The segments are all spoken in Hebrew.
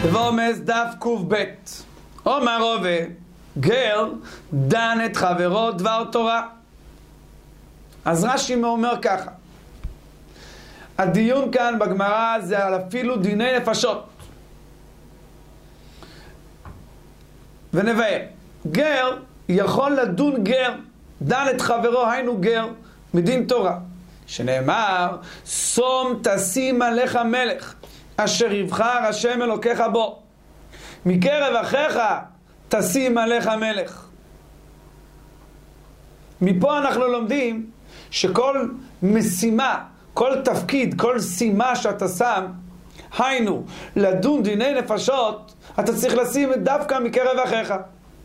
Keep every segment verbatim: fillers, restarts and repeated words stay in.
ואומס דף קוב בית. אומר רובה, גר דן את חברו דבר תורה. אז רש"י אומר ככה, הדיון כאן בגמרא זה על אפילו דיני נפשות. ונבהר, גר יכול לדון גר, דן את חברו, היינו גר, מדין תורה. שנאמר, שום תשים עליך מלך, אשר יבחר השם אלוקיך בו. מקרב אחיך תשים עליך מלך. מפה אנחנו לומדים שכל משימה, כל תפקיד, כל שימה שאתה שם, היינו, לדון דיני נפשות, אתה צריך לשים דווקא מקרב אחיך.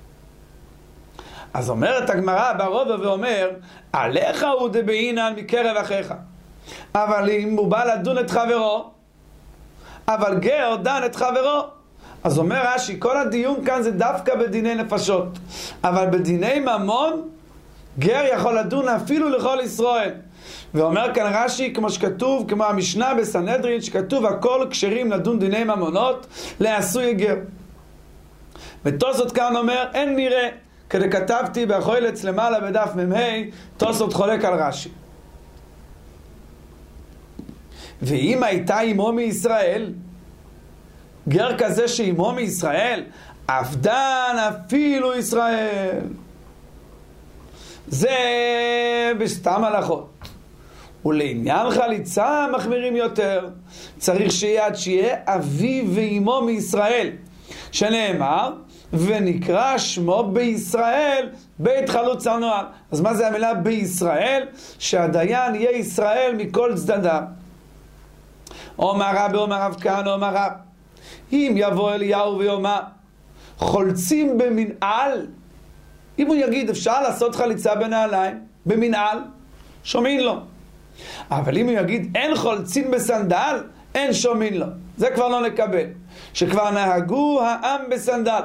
אז אומרת הגמרא ברובע ואומר, עליך הוא דבעינן מקרב אחיך. אבל אם הוא בא לדון את חברו, אבל גר דן את חברו. אז אומר רש"י, כל הדיון כאן זה דווקא בדיני נפשות. אבל בדיני ממון, גר יכול לדון אפילו לכל ישראל. ואומר כאן רש"י, כמו שכתוב, כמו המשנה בסנהדרין, שכתוב הכל כשרים לדון דיני ממונות, לעשוי גר. ותוספות כאן אומר, אין נראה, כדי כתבתי באחוילץ למעלה בדף ממהי, תוספות חולק על רש"י. ואם הייתה עמו מישראל, גר כזה שעמו מישראל, אבדן אפילו ישראל. זה בסתם הלכות. ולעניין חליצה מחמירים יותר. צריך שיהיה עד שיהיה אביו ואמו מישראל. שנאמר, ונקרא שמו בישראל בית חלוץ הנוער. אז מה זה המילה בישראל? שהדיין יהיה ישראל מכל צדדיו. אומר רבי, אומר רב כהנא, אומר רב, אם יבוא אליהו ויאמר, חולצים במנעל, אם הוא יגיד אפשר לעשות חליצה בנעליים, במנעל, שומעים לו. אבל אם הוא יגיד אין חולצים בסנדל, אין שומעים לו. זה כבר לא נקבל. שכבר נהגו העם בסנדל.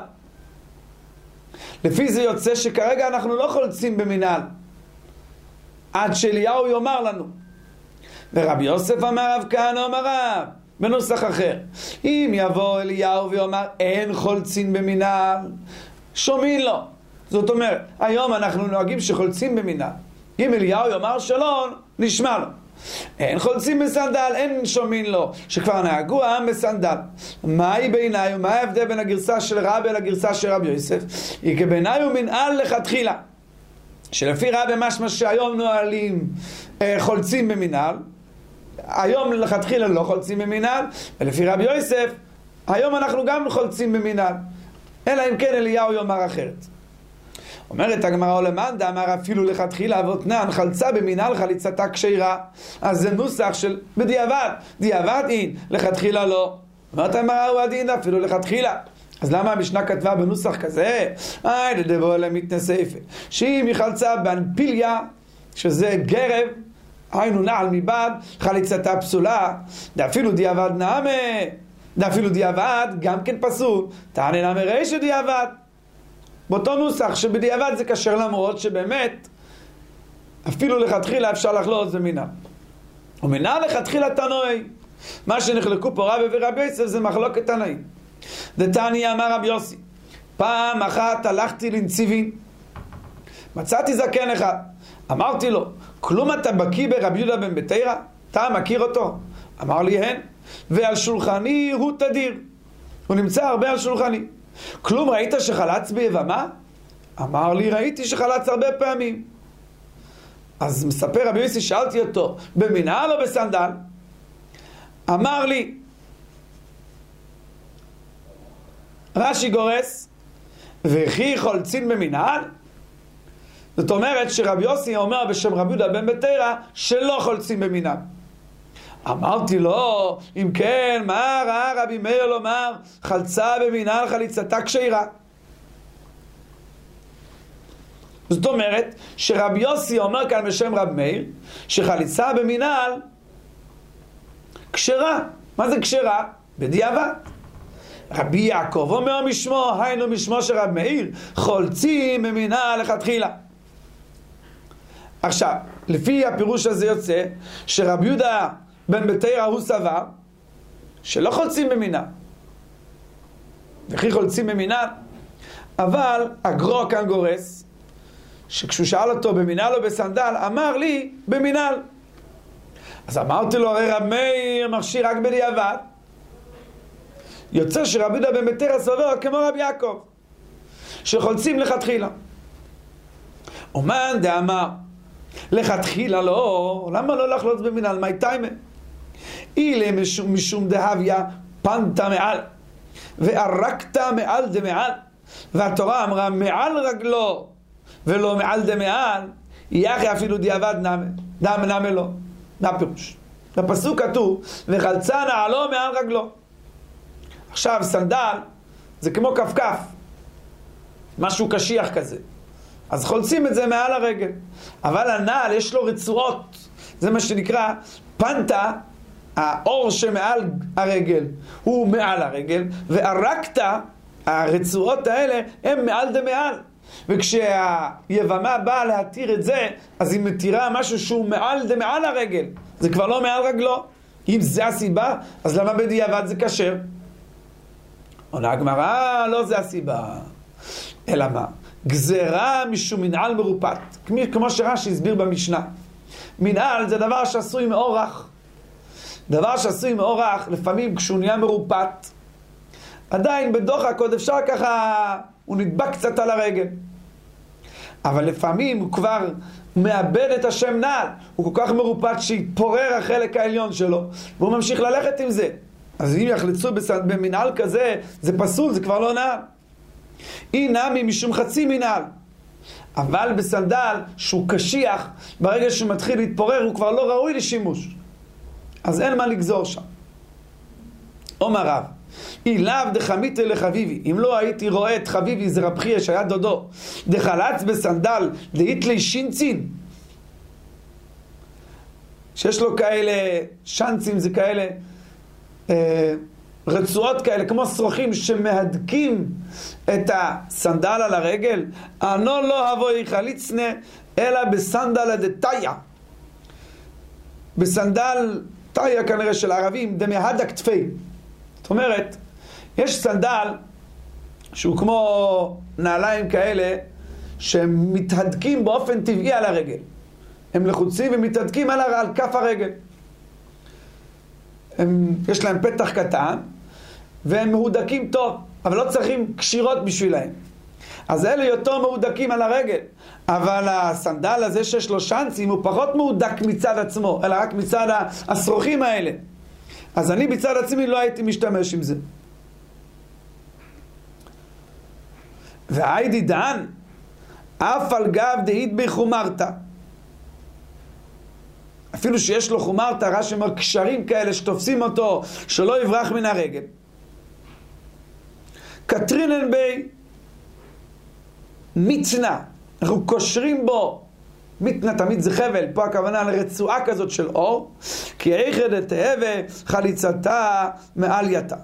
לפי זה יוצא שכרגע אנחנו לא חולצים במנעל, עד שאליהו יאמר לנו. ורבי יוסף אמר רב כהנא אמר רב, בנוסח אחר, אם יבוא אליהו ויאמר אין חולצין במנעל, שומעים לו. זאת אומרת, היום אנחנו נוהגים שחולצים במנעל. אם אליהו יאמר שלום, נשמע לו. אין חולצים בסנדל, אין שומעים לו, שכבר נהגו העם בסנדל. מהי בעיניי ומה ההבדל בין הגרסה של רבי לגרסה של רבי יוסף? היא כבעיניי הוא מנעל לכתחילה, שלפי רבי משמע שהיום נועלים אה, חולצים במנעל, היום לכתחילה לא חולצים במנעל, ולפי רבי יוסף היום אנחנו גם חולצים במנעל, אלא אם כן אליהו יאמר אחרת. אומרת הגמרא למאן דאמר אפילו לכתחילה אבותנן חלצה במנעל חליצתה כשרה. אז זה נוסח של בדיעבד, דיעבד אין, לכתחילה לא. אומרת הגמרא הוא הדין אפילו לכתחילה. אז למה המשנה כתבה בנוסח כזה? איי לדבו אלה מתנספה, שאם היא חלצה באנפיליה, שזה גרב, היינו נעל מבד, חליצתה פסולה, דאפילו דיעבד נעמה, דאפילו דיעבד גם כן פסול, תענה נעמה רישא דיעבד. באותו נוסח שבדיעבד זה קשר, למרות שבאמת אפילו לכתחילה אפשר לחלוץ במנעל. ומנעל לכתחילה תנועי. מה שנחלקו פה רבי ורבי יוסף זה מחלוקת תנאים. דתניא אמר רבי יוסי, פעם אחת הלכתי לנציבין, מצאתי זקן אחד, אמרתי לו, כלום אתה בקיא ברבי יהודה בן בתרא? אתה מכיר אותו? אמר לי הן, ועל שולחני הוא תדיר, הוא נמצא הרבה על שולחני. כלום ראית שחלץ ביבמה? אמר לי ראיתי שחלץ הרבה פעמים. אז מספר רבי יוסי, שאלתי אותו במנעל או בסנדל? אמר לי, רש"י גורס, וכי חולצין במנעל? זאת אומרת שרבי יוסי אומר בשם רבי יהודה בן בתרא שלא חולצים במנעל. אמרתי לו, אם כן, מה ראה רבי מאיר לומר חלצה במנעל חליצתה כשרה? זאת אומרת שרבי יוסי אומר כאן בשם רבי מאיר שחליצה במנעל כשרה. מה זה כשרה? בדיעבד. רבי יעקב אומר משמו, היינו משמו של רבי מאיר, חולצים במנעל לכתחילה. עכשיו, לפי הפירוש הזה יוצא שרבי יהודה בן בתרא הוא סבר שלא חולצים במנעל. וכי חולצים במינל. אבל הגרו כאן גורס, שכשהוא שאל אותו במינל או בסנדל, אמר לי במינל. אז אמרתי לו, הרי רב מאיר מכשיר רק בדיעבד. יוצא שרבי יהודה בן ביתרא סובר כמו רבי יעקב, שחולצים לכתחילה. אומן דאמר, לכתחילה לא, למה לא לחלוץ במינל? מי תימא? אילה משום, משום דהביה פנת מעל, וערקת מעל דמעל, והתורה אמרה מעל רגלו, ולא מעל דמעל, יחי אפילו דיעבד נמה, דם נמה לו. מה פירוש? בפסוק כתוב, וחלצה נעלו מעל רגלו. עכשיו סנדל זה כמו כפכף, משהו קשיח כזה, אז חולצים את זה מעל הרגל. אבל הנעל יש לו רצועות, זה מה שנקרא פנטה, האור שמעל הרגל הוא מעל הרגל, והרקת, הרצועות האלה הם מעל דמעל. וכשהיבמה באה להתיר את זה, אז היא מתירה משהו שהוא מעל דמעל הרגל, זה כבר לא מעל רגלו. אם זה הסיבה, אז למה בדיעבד זה כשר? עונה הגמרא, לא זה הסיבה. אלא מה? גזרה משום מנעל מרופט, כמו שרש"י הסביר במשנה. מנעל זה דבר שעשוי מאורח. דבר שעשוי מאורח, לפעמים כשהוא נהיה מרופט, עדיין בדוחק עוד אפשר ככה, הוא נדבק קצת על הרגל. אבל לפעמים הוא כבר מאבד את השם נעל, הוא כל כך מרופט שהתפורר החלק העליון שלו, והוא ממשיך ללכת עם זה. אז אם יחלצו במנעל כזה, זה פסול, זה כבר לא נעל. אי נמי משום חצי מנעל. אבל בסנדל שהוא קשיח, ברגע שהוא מתחיל להתפורר, הוא כבר לא ראוי לשימוש. אז אין מה לגזור שם. אומר רב, אי לאו דחמיתי לחביבי, אם לא הייתי רואה את חביבי, זה רב חייא שהיה דודו, דחלץ בסנדל דהית לי שינצין, שיש לו כאלה שנסים, זה כאלה אה, רצועות כאלה כמו שרוכים שמהדקים את הסנדל על הרגל, אנו לא הבוי חליצנה אלא בסנדל דתיה, בסנדל תיה כנראה של ערבים, דמהדק תפי. זאת אומרת, יש סנדל שהוא כמו נעליים כאלה שהם מתהדקים באופן טבעי על הרגל, הם לחוצים ומתהדקים על, על כף הרגל, הם, יש להם פתח קטן והם מהודקים טוב, אבל לא צריכים קשירות בשבילהם. אז אלה יותר מהודקים על הרגל, אבל הסנדל הזה שיש לו שנסים הוא פחות מהודק מצד עצמו, אלא רק מצד השרוכים האלה. אז אני בצד עצמי לא הייתי משתמש עם זה. והיידי דן אף על גב דהית בי חומרתה, אפילו שיש לו חומרתה, רש"י אומר קשרים כאלה שתופסים אותו שלא יברח מן הרגל, קטרינן בי מצנע, אנחנו קושרים בו, מתנה תמיד זה חבל, פה הכוונה לרצועה כזאת של אור, כי איכד את תהווה חליצתה מעל יתה.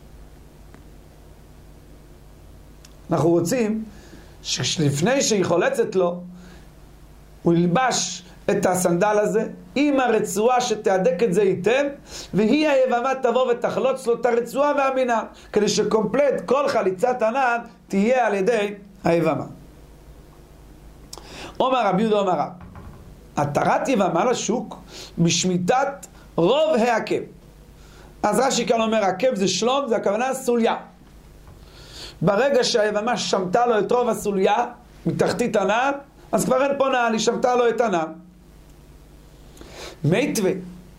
אנחנו רוצים שלפני שהיא חולצת לו, הוא ילבש את הסנדל הזה עם הרצועה שתהדק את זה היטב, והיא היבמה תבוא ותחלוץ לו את הרצועה והמינעל, כדי שקומפלט כל חליצת הנעל תהיה על ידי היבמה. אומר רבי יהודה אומר רב, התרת יבמה לשוק בשמיטת רוב העקב. אז רש"י כאן אומר עקב זה שלום, זה הכוונה סוליה. ברגע שהיבמה שמתה לו את רוב הסוליה מתחתית הנעל, אז כבר אין פה נעל, היא שמתה לו את הנעל. מיתווה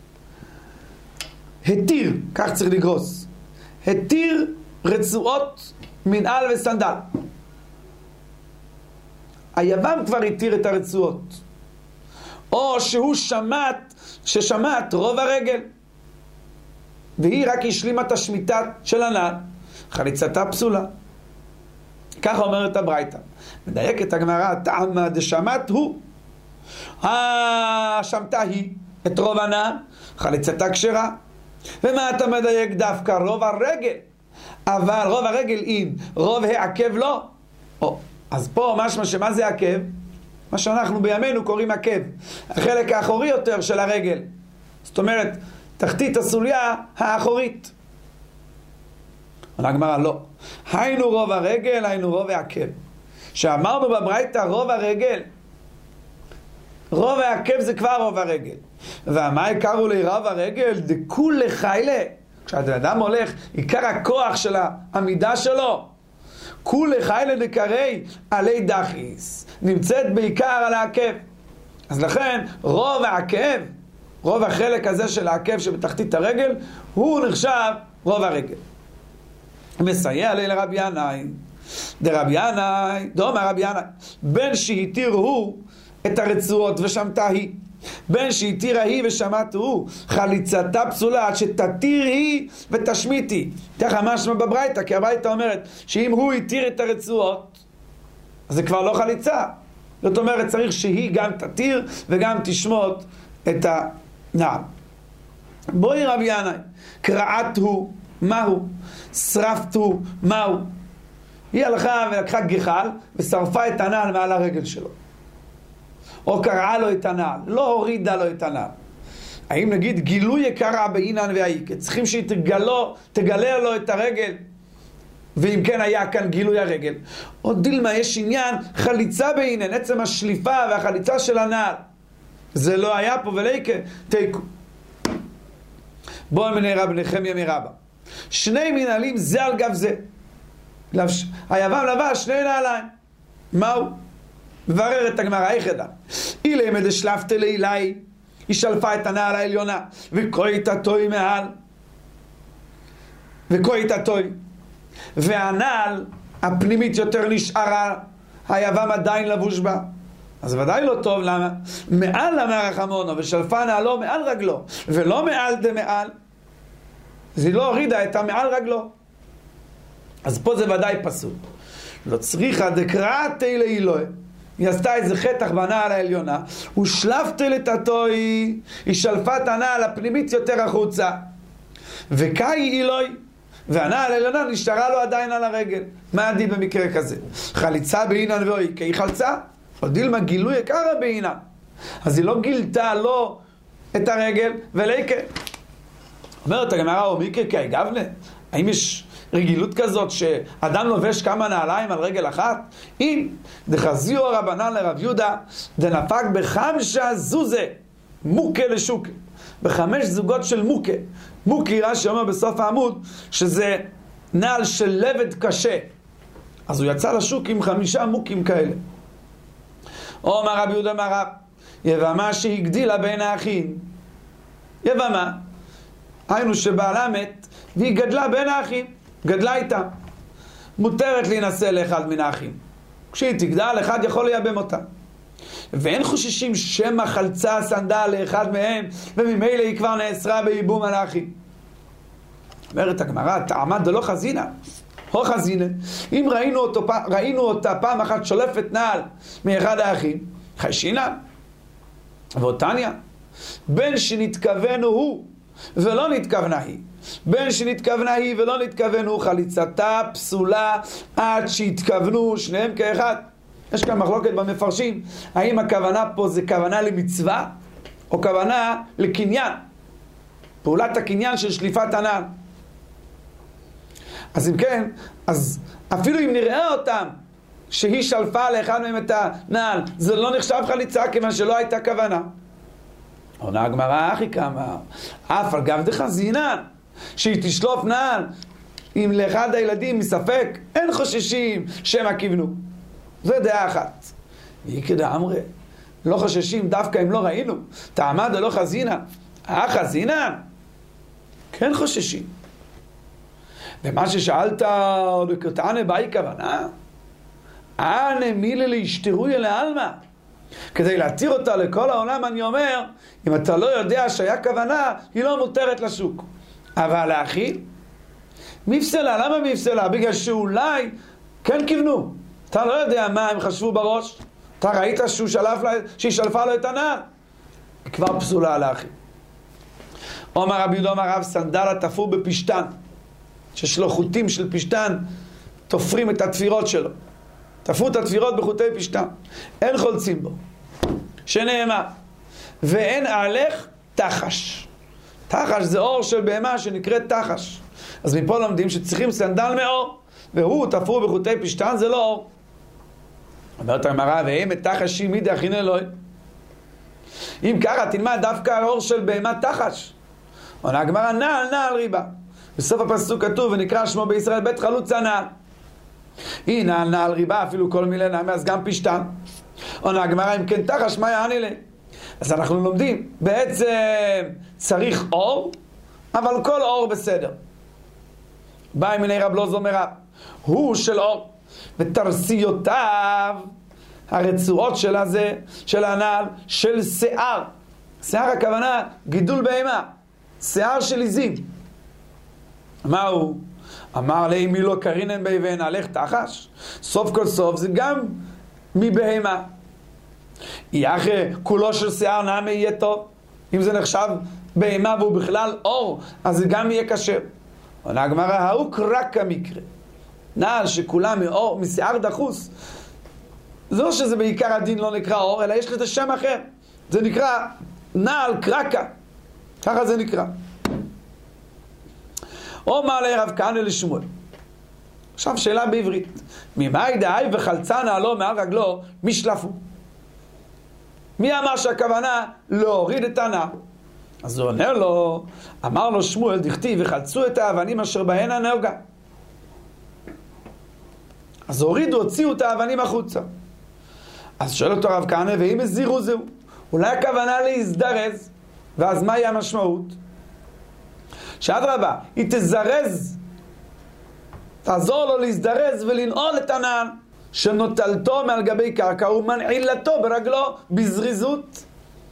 התיר, כך צריך לגרוס, התיר רצועות מנעל וסנדל. היבם כבר התיר את הרצועות, או שהוא שמט, ששמט רוב הרגל והיא רק השלימה את השמיטה של הנעל, חליצתה פסולה. ככה אומרת הברייתא. מדייקת הגמרא, טעמא דשמט הוא, השמטה היא את רוב הנעל, חליצתה כשרה. ומה אתה מדייק? דווקא רוב הרגל, אבל רוב הרגל אם רוב העקב לא. או, אז פה משמע שמה זה עקב? מה שאנחנו בימינו קוראים עקב, החלק האחורי יותר של הרגל, זאת אומרת תחתית הסוליה האחורית. עונה הגמרא, לא. היינו רוב הרגל, היינו רוב העקב. שאמרנו בברייתא רוב הרגל, רוב העקב זה כבר רוב הרגל. ומה יקרו לי רוב הרגל? דכול לחיילה. כשאדם הולך, עיקר הכוח של העמידה שלו, כול לחיילה דקרי עלי דחיס, נמצאת בעיקר על העקב. אז לכן רוב העקב, רוב החלק הזה של העקב שבתחתית הרגל, הוא נחשב רוב הרגל. מסייע לי לרבי ינאי, דרבי ינאי, דומה רבי ינאי, בין שהתיר הוא את הרצועות ושמתה היא, בין שהתירה היא ושמעת הוא, חליצתה פסולה עד שתתיר היא ותשמיתי. ככה משמע בברייתא, כי הברייתא אומרת שאם הוא התיר את הרצועות, אז זה כבר לא חליצה. זאת אומרת, צריך שהיא גם תתיר וגם תשמות את הנעל. בואי רבי ינאי, קרעת הוא, מהו? שרפת הוא, מהו? היא הלכה ולקחה גחל ושרפה את הנעל מעל הרגל שלו. או קרעה לו את הנעל, לא הורידה לו את הנעל. האם נגיד גילוי יקרה בעינן והאיקה, צריכים שהיא תגלו, תגלה לו את הרגל, ואם כן היה כאן גילוי הרגל. או דילמה, יש עניין חליצה בעינן, עצם השליפה והחליצה של הנעל. זה לא היה פה ולאיקה, תיקו. בואו מנהרה בנחמיה מרבה. שני מנהלים זה על גב זה. היבם לבש שני נעליים. מהו? מברר את הגמרא היחדה. אילי מדשלפת לילי, היא שלפה את הנעל העליונה, וכוי את התוי מעל, וכוי את התוי. והנעל הפנימית יותר נשארה, היבם עדיין לבוש בה. אז ודאי לא טוב, למה? מעל למערך המונו, ושלפה נעלו מעל רגלו, ולא מעל דמעל. אז היא לא הורידה את המעל רגלו. אז פה זה ודאי פסול. לא צריכה דקרעתי לאלוהי. היא עשתה איזה חתך בנעל העליונה, ושלפת לתתוי, היא שלפה את הנעל הפנימית יותר החוצה. וקאי אלוהי, והנעל העליונה נשארה לו עדיין על הרגל. מה עדיף במקרה כזה? חליצה בעינן ואוי, כי היא חלצה, או דילמה גילוי יקרה בעינן. אז היא לא גילתה לו את הרגל, ולאיקה. אומרת הגמרא, או מיקה כאי גבנה, האם יש רגילות כזאת שאדם לובש כמה נעליים על רגל אחת? אם דחזיו רבנן לרב יהודה דנפק בחמשה זוזה מוקה לשוקה, בחמש זוגות של מוקה. מוקי רש"י אומר בסוף העמוד שזה נעל של לבד קשה, אז הוא יצא לשוק עם חמישה מוקים כאלה. או אמר רב יהודה אמר רב, יבמה שהגדילה בין האחים. יבמה, היינו שבעלה מת והיא גדלה בין האחים, גדלה איתה, מותרת להינשא לאחד מן האחים. כשהיא תגדל, אחד יכול לייבם אותה, ואין חוששים שמא חלצה סנדל לאחד מהם, וממילא היא כבר נאסרה בייבום על האחים. אומרת הגמרא, תעמד דלא חזינה, או חזינה, אם ראינו, אותו, ראינו אותה פעם אחת שולפת נעל מאחד האחים, חיישינה, ואותניה, בין שנתכוונו הוא ולא נתכוונה היא, בין שנתכוונה היא ולא נתכוונו, חליצתה פסולה עד שהתכוונו שניהם כאחד. יש כאן מחלוקת במפרשים, האם הכוונה פה זה כוונה למצווה, או כוונה לקניין, פעולת הקניין של שליפת הנעל. אז אם כן, אז אפילו אם נראה אותם שהיא שלפה לאחד מהם את הנעל, זה לא נחשב חליצה, כיוון שלא הייתה כוונה. עונה הגמרא, אחי כמה, אף על גב דחזינן, שהיא תשלוף נעל אם לאחד הילדים מספק, אין חוששים שמא כיוונו. זה דעה אחת. היא כדאמרי, לא חוששים דווקא אם לא ראינו, תעמד או לא חזינן, אה חזינן, כן חוששים. ומה ששאלת, עוד קטענה באי כוונה, אנה מילה להשתרוי אל העלמא, כדי להתיר אותה לכל העולם. אני אומר, אם אתה לא יודע שהיה כוונה, היא לא מותרת לשוק. אבל לאחי, מפסלה, למה מפסלה? בגלל שאולי כן כיוונו. אתה לא יודע מה הם חשבו בראש. אתה ראית שהוא שלף לה, שהיא שלפה לו את הנעל. כבר פסולה לאחי. אומר רבי יהודה אמר רב, סנדל תפור בפשתן, שיש לו חוטים של פשתן, תופרים את התפירות שלו. תפרו את התפירות בחוטי פשתן, אין חולצים בו, שנאמר ואין אהלך תחש. תחש זה אור של בהמה שנקראת תחש, אז מפה לומדים שצריכים סנדל מאור, והוא תפור בחוטי פשטן, זה לא אור. אומרת הגמרא, ואם את תחשי מידי הכין אלוהי. אם ככה תלמד דווקא האור של בהמת תחש. עונה הגמרא, נעל נעל ריבה. בסוף הפסוק כתוב ונקרא שמו בישראל בית חלוצה נעל. היא נעל נעל ריבה, אפילו כל מילי נעמי, אז גם פשטן. עונה הגמרא, אם כן תחש מה יעני לי? אז אנחנו לומדים, בעצם צריך אור, אבל כל אור בסדר. בא מיני רב לא זומרה, הוא של אור, ותרסיותיו, הרצועות של הזה, של הנעל, של שיער. שיער הכוונה, גידול בהמה, שיער של עזים. מה הוא? אמר לי, מי לא קרינן בהבן, הלך תחש. סוף כל סוף זה גם מבהמה. יחי כולו של שיער נעמי יהיה טוב. אם זה נחשב בהמה והוא בכלל אור, אז זה גם יהיה קשר. עונה הגמרא, ההוא רק המקרה. נעל שכולה מאור, משיער דחוס. זה לא שזה בעיקר הדין לא נקרא אור, אלא יש לזה שם אחר. זה נקרא נעל קרקה. ככה זה נקרא. אומר לי רב כהנא לשמואל. עכשיו שאלה בעברית. ממאי דאי וחלצה נעלו מעל רגלו משלפו. מי אמר שהכוונה להוריד את הנעל? אז הוא עונה לו, אמר לו שמואל דכתיב וחלצו את האבנים אשר בהן הנהוגה. אז הורידו, הוציאו את האבנים החוצה. אז שואל אותו רב כהנא, ואם הזירו זהו, אולי הכוונה להזדרז, ואז מהי המשמעות? שאדרבה, היא תזרז, תעזור לו להזדרז ולנעול את הנעל, שנוטלתו מעל גבי קרקע ומנעילתו ברגלו בזריזות.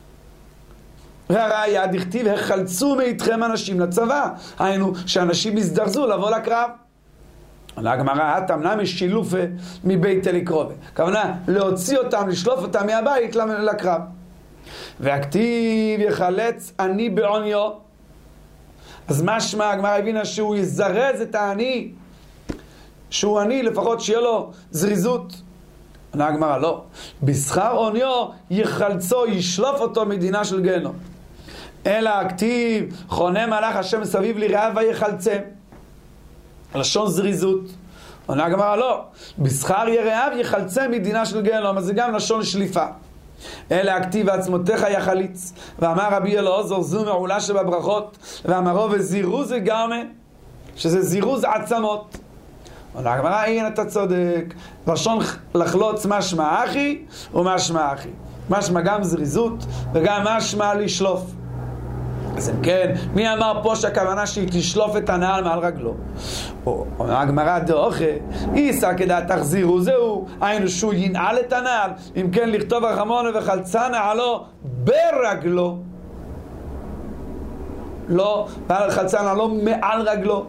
והראיה דכתיב החלצו מאיתכם אנשים לצבא, היינו שאנשים יזדרזו לבוא לקרב. הגמרא תמנה משילופה מבית אלי-קרובה, כוונה להוציא אותם, לשלוף אותם מהבית לקרב. והכתיב יחלץ אני בעוניו, אז משמע הגמרא הבינה שהוא יזרז את העני, שהוא עני לפחות שיהיה לו זריזות. עונה הגמרא לא, בשכר עוניו יחלצו, ישלוף אותו מדינה של גיהנום. אלא הכתיב חונה מלאך השם סביב לרעב ויחלצם, לשון זריזות. עונה הגמרא לא, בשכר ירעב יחלצם מדינה של גיהנום, אז זה גם לשון שליפה. אלא הכתיב עצמותיך יחליץ, ואמר רבי אלעזר זו מעולה שבברכות, ואמרו וזירוז גרמה, שזה זירוז עצמות. עונה הגמרא, הנה אתה צודק, לשון לחלוץ משמע אחי ומשמע אחי, משמע גם זריזות וגם משמע לשלוף. אז אם כן, מי אמר פה שהכוונה שהיא תשלוף את הנעל מעל רגלו? עונה הגמרא דאוכה, איסא כדא תחזירו זהו, היינו שהוא ינעל את הנעל, אם כן לכתוב רחמונו וחלצה נעלו ברגלו, לא, חלצה נעלו מעל רגלו.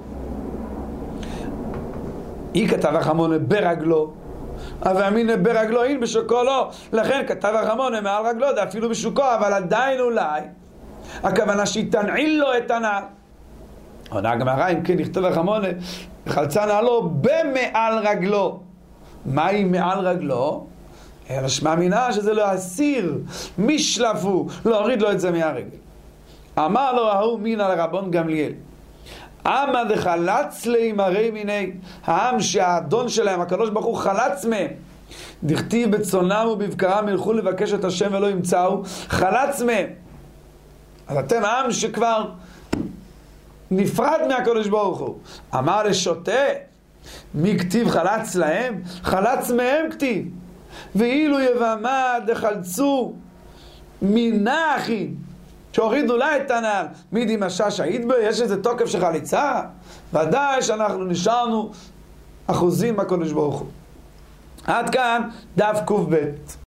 היא כתב רחמונו ברגלו, אבל אמינא ברגלו אין בשוקו לא, לכן כתב רחמונו מעל רגלו, זה אפילו בשוקו, אבל עדיין אולי הכוונה שהיא תנעיל לו את הנעל. עונה הגמרא, אם כן נכתוב רחמונו חלצה נעלו במעל רגלו. מהי מעל רגלו? אלא שמע מינה שזה לא הסיר, משלפו, להוריד לו את זה מהרגל. אמר לו ההוא מינה לרבון גמליאל, עמא דחלץ להם הרי מיני, העם שהאדון שלהם הקדוש ברוך הוא חלץ מהם, דכתיב בצונם ובבקרם ילכו לבקש את השם ולא ימצאו, חלץ מהם. אז אתם עם שכבר נפרד מהקדוש ברוך הוא. אמר לשוטה, מי כתיב חלץ להם? חלץ מהם כתיב. ואילו יבמה דחלצו מנחי, שהורידו לה את הנעל, מידי משש שהיית בה, יש איזה תוקף של חליצה? ודאי שאנחנו נשארנו אחוזים בקדוש ברוך הוא. עד כאן דף קוף ב'.